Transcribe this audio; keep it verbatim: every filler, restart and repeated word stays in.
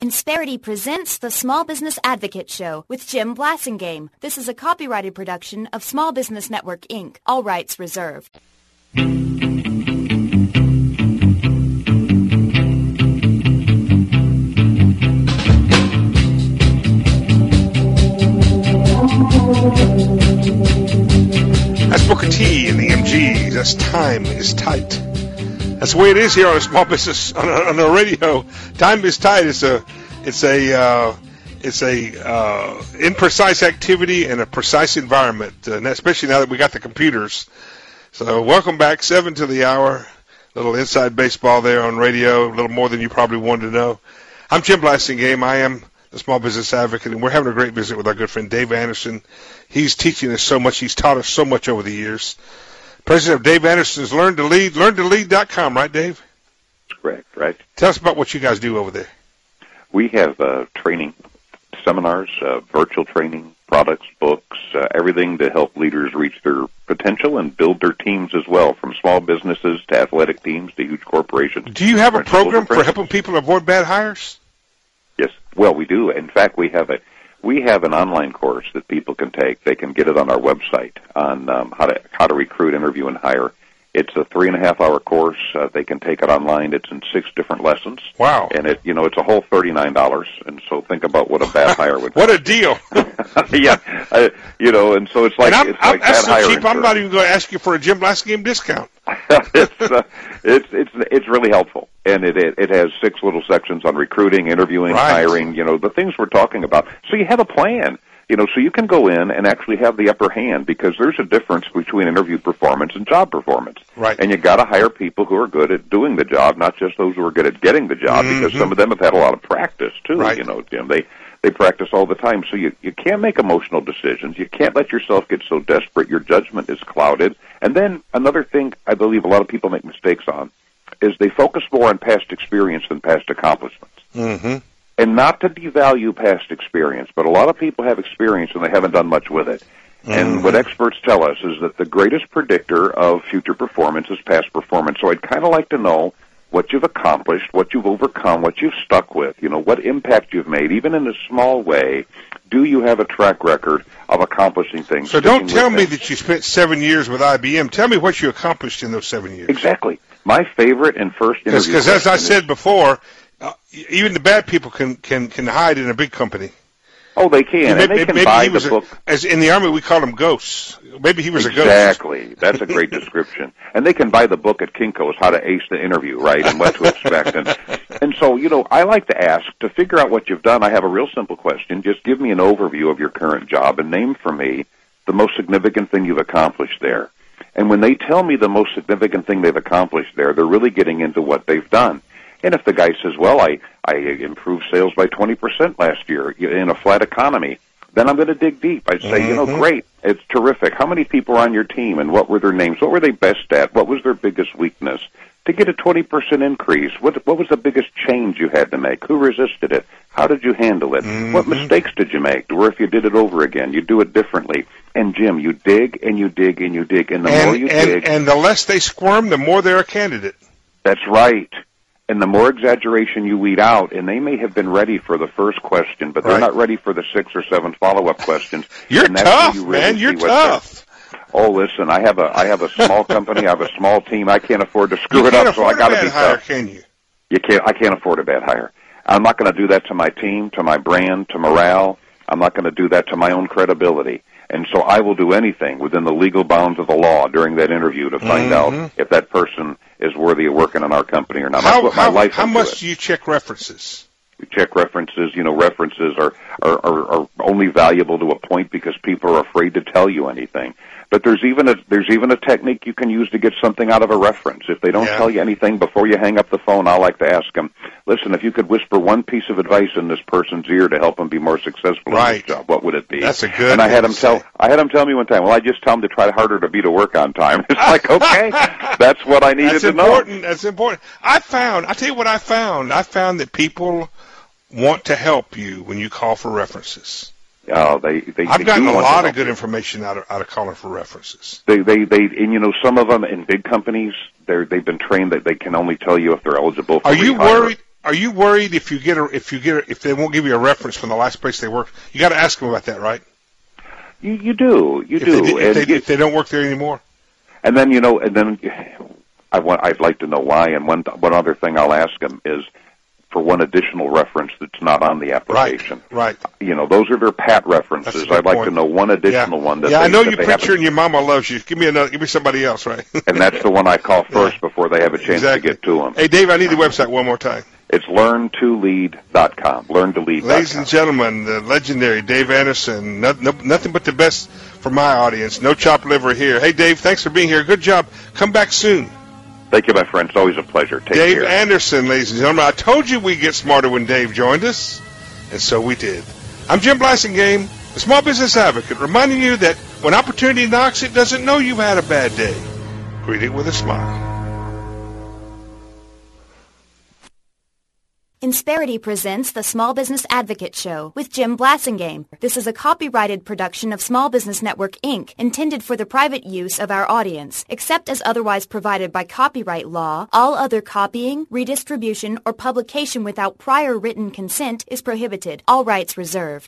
Insperity presents the Small Business Advocate Show with Jim Blasingame. This is a copyrighted production of Small Business Network, Incorporated. All rights reserved. That's Booker T and the M Gs. That's Time is Tight. That's the way it is here on a small business on a, on a radio. Time is tight. It's a, it's a, uh, it's a uh, imprecise activity in a precise environment, uh, and especially now that we got the computers. So welcome back, seven to the hour. A little inside baseball there on radio, a little more than you probably wanted to know. I'm Jim Blasingame. I am the Small Business Advocate, and we're having a great visit with our good friend Dave Anderson. He's teaching us so much. He's taught us so much over the years. President of Dave Anderson's Learn to Lead, learn to lead dot com, right, Dave? Correct, right. Tell us about what you guys do over there. We have uh, training, seminars, uh, virtual training, products, books, uh, everything to help leaders reach their potential and build their teams as well, from small businesses to athletic teams to huge corporations. Do you have a program for helping people avoid bad hires? Yes, well, we do. In fact, we have a we have an online course that people can take. They can get it on our website on um, how to how to recruit, interview, and hire. It's a three and a half hour course. Uh, they can take it online. It's in six different lessons. Wow! And it, you know, it's a whole thirty nine dollars. And so think about what a bad hire would. What a deal! yeah, uh, you know, and so it's like and I'm, it's I'm, like that's bad hire so cheap. insurance. I'm not even going to ask you for a Jim Blasingame discount. it's, uh, it's it's it's really helpful, and it, it it has six little sections on recruiting, interviewing, right. hiring. You know, the things we're talking about. So you have a plan. You know, so you can go in and actually have the upper hand, because there's a difference between interview performance and job performance. Right. And you got to hire people who are good at doing the job, not just those who are good at getting the job, mm-hmm. because some of them have had a lot of practice too. Right. You know, Jim, they they practice all the time. So you you can't make emotional decisions. You can't let yourself get so desperate. Your judgment is clouded. And then another thing I believe a lot of people make mistakes on is they focus more on past experience than past accomplishments. Mm-hmm. And not to devalue past experience, but a lot of people have experience and they haven't done much with it. Mm-hmm. And what experts tell us is that the greatest predictor of future performance is past performance. So I'd kind of like to know what you've accomplished, what you've overcome, what you've stuck with, you know, what impact you've made, even in a small way. Do you have a track record of accomplishing things? So don't tell me that you spent seven years with I B M. Tell me what you accomplished in those seven years. Exactly. My favorite and first interview. Because as I said before, Uh, even the bad people can, can, can hide in a big company. Oh, they can. Maybe, and they can maybe buy he was the book. A, as in the Army, we call them ghosts. Maybe he was exactly. a ghost. Exactly. That's a great description. And they can buy the book at Kinko's, How to Ace the Interview, right, and what to expect. And, and so, you know, I like to ask, to figure out what you've done, I have a real simple question. Just give me an overview of your current job and name for me the most significant thing you've accomplished there. And when they tell me the most significant thing they've accomplished there, they're really getting into what they've done. And if the guy says, well, I, I improved sales by twenty percent last year in a flat economy, then I'm going to dig deep. I'd say, mm-hmm. you know, great, it's terrific. How many people are on your team, and what were their names? What were they best at? What was their biggest weakness? To get a twenty percent increase, what, what was the biggest change you had to make? Who resisted it? How did you handle it? Mm-hmm. What mistakes did you make? Or if you did it over again, you do it differently. And, Jim, you dig and you dig and you dig, and the and, more you and, dig... And the less they squirm, the more they're a candidate. That's right. And the more exaggeration you weed out, and they may have been ready for the first question, but they're right. not ready for the six or seven follow-up questions. You're and that's tough, you really man. You're tough. tough. Oh, listen, I have a I have a small company. I have a small team. I can't afford to screw you it can't up, so I got to be hire, tough. Can you? You can't. I can't afford a bad hire. I'm not going to do that to my team, to my brand, to morale. I'm not going to do that to my own credibility. And so I will do anything within the legal bounds of the law during that interview to find mm-hmm. out if that person is worthy of working in our company or not. How, I put my how, life how into much it. do you check references? We check references. You know, references are, are, are, are only valuable to a point because people are afraid to tell you anything. But there's even a there's even a technique you can use to get something out of a reference. If they don't yeah. tell you anything before you hang up the phone, I like to ask them, listen, if you could whisper one piece of advice in this person's ear to help them be more successful right. in this job, what would it be? That's a good. And I had him say. tell I had him tell me one time, well, I just tell them to try harder to be to work on time. It's like, okay, that's what I needed that's to important. know. That's important. I found. I tell you what I found. I found that people want to help you when you call for references. Oh, they, they, I've they gotten do a want lot to of good you. information out of out of calling for references. They, they, they, and you know, some of them in big companies, they're they've been trained that they can only tell you if they're eligible for Are you rehire. worried? are you worried if you get a, if you get a, if they won't give you a reference from the last place they worked? You got to ask them about that, right? You, you do, you if do. They, if, and they, you, if they don't work there anymore. And then you know, and then I want. I'd like to know why. And one one other thing I'll ask them is for one additional reference that's not on the application. Right. Right. You know, those are their pat references. I'd like point. to know one additional yeah. one. That yeah, they, I know that you they preacher haven't. and your mama loves you. Give me another. Give me somebody else, right? And that's the one I call first yeah. before they have a chance exactly. to get to them. Hey, Dave, I need the website one more time. It's learn to lead dot com. learn to lead dot com. Ladies and gentlemen, the legendary Dave Anderson. No, no, nothing but the best for my audience. No chopped liver here. Hey, Dave, thanks for being here. Good job. Come back soon. Thank you, my friend. It's always a pleasure. Take Dave care. Anderson, ladies and gentlemen. I told you we'd get smarter when Dave joined us, and so we did. I'm Jim Blasingame, the Small Business Advocate, reminding you that when opportunity knocks, it doesn't know you've had a bad day. Greet it with a smile. Insperity presents the Small Business Advocate Show with Jim Blasingame. This is a copyrighted production of Small Business Network, Incorporated, intended for the private use of our audience. Except as otherwise provided by copyright law, all other copying, redistribution, or publication without prior written consent is prohibited. All rights reserved.